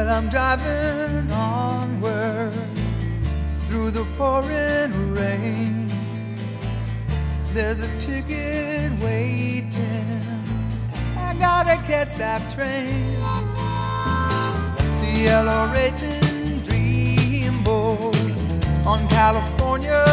I'm driving onward through the pouring rain. There's a ticket waiting, I gotta catch that train. The yellow racing dreamboat on California